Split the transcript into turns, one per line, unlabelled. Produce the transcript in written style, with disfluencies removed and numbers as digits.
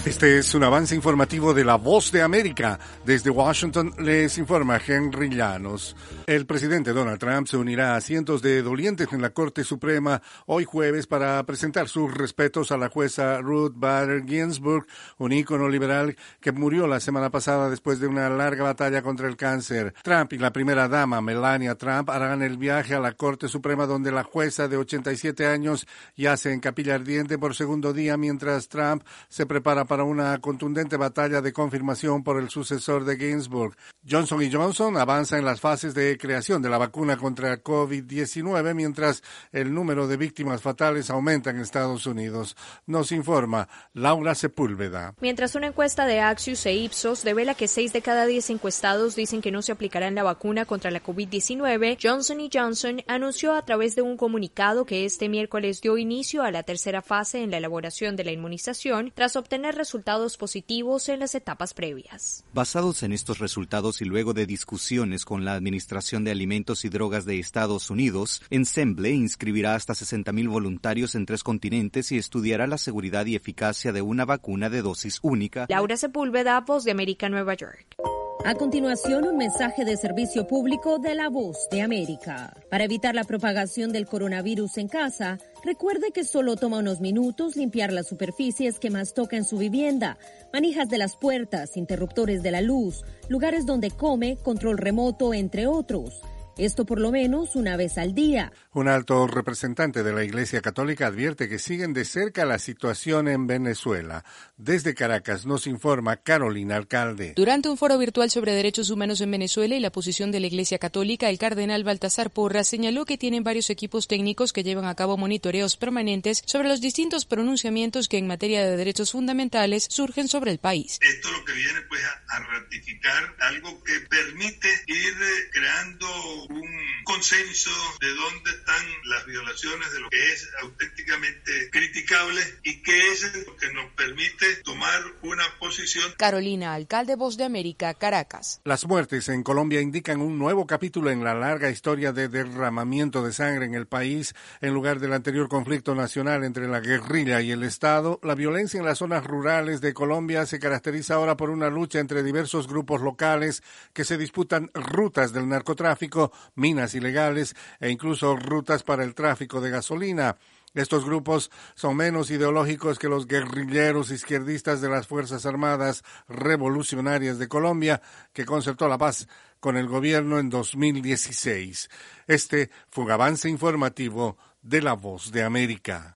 Este es un avance informativo de La Voz de América. Desde Washington les informa Henry Llanos. El presidente Donald Trump se unirá a cientos de dolientes en la Corte Suprema hoy jueves para presentar sus respetos a la jueza Ruth Bader Ginsburg, un ícono liberal que murió la semana pasada después de una larga batalla contra el cáncer. Trump y la primera dama, Melania Trump, harán el viaje a la Corte Suprema, donde la jueza de 87 años yace en capilla ardiente por segundo día, mientras Trump se prepara para una contundente batalla de confirmación por el sucesor de Ginsburg. Johnson & Johnson avanza en las fases de creación de la vacuna contra COVID-19, mientras el número de víctimas fatales aumenta en Estados Unidos. Nos informa Laura Sepúlveda.
Mientras una encuesta de Axios e Ipsos revela que 6 de cada 10 encuestados dicen que no se aplicarán la vacuna contra la COVID-19, Johnson & Johnson anunció a través de un comunicado que este miércoles dio inicio a la tercera fase en la elaboración de la inmunización tras obtener resultados positivos en las etapas previas.
Basados en estos resultados y luego de discusiones con la Administración de Alimentos y Drogas de Estados Unidos, Ensemble inscribirá hasta 60,000 voluntarios en 3 continentes y estudiará la seguridad y eficacia de una vacuna de dosis única.
Laura Sepúlveda, Voz de América, Nueva York.
A continuación, un mensaje de servicio público de La Voz de América. Para evitar la propagación del coronavirus en casa, recuerde que solo toma unos minutos limpiar las superficies que más toca en su vivienda, manijas de las puertas, interruptores de la luz, lugares donde come, control remoto, entre otros. Esto por lo menos una vez al día.
Un alto representante de la Iglesia Católica advierte que siguen de cerca la situación en Venezuela. Desde Caracas nos informa Carolina Alcalde.
Durante un foro virtual sobre derechos humanos en Venezuela y la posición de la Iglesia Católica, el cardenal Baltasar Porras señaló que tienen varios equipos técnicos que llevan a cabo monitoreos permanentes sobre los distintos pronunciamientos que en materia de derechos fundamentales surgen sobre el país.
Esto lo que viene pues a ratificar algo que permite ir creando un consenso de dónde están las violaciones de lo que es auténticamente criticable y que es lo que nos permite tomar una posición.
Carolina Alcalde, Voz de América, Caracas.
Las muertes en Colombia indican un nuevo capítulo en la larga historia de derramamiento de sangre en el país. En lugar del anterior conflicto nacional entre la guerrilla y el Estado, la violencia en las zonas rurales de Colombia se caracteriza ahora por una lucha entre diversos grupos locales que se disputan rutas del narcotráfico, minas ilegales e incluso rutas para el tráfico de gasolina. Estos grupos son menos ideológicos que los guerrilleros izquierdistas de las Fuerzas Armadas Revolucionarias de Colombia, que concertó la paz con el gobierno en 2016. Este fue un avance informativo de La Voz de América.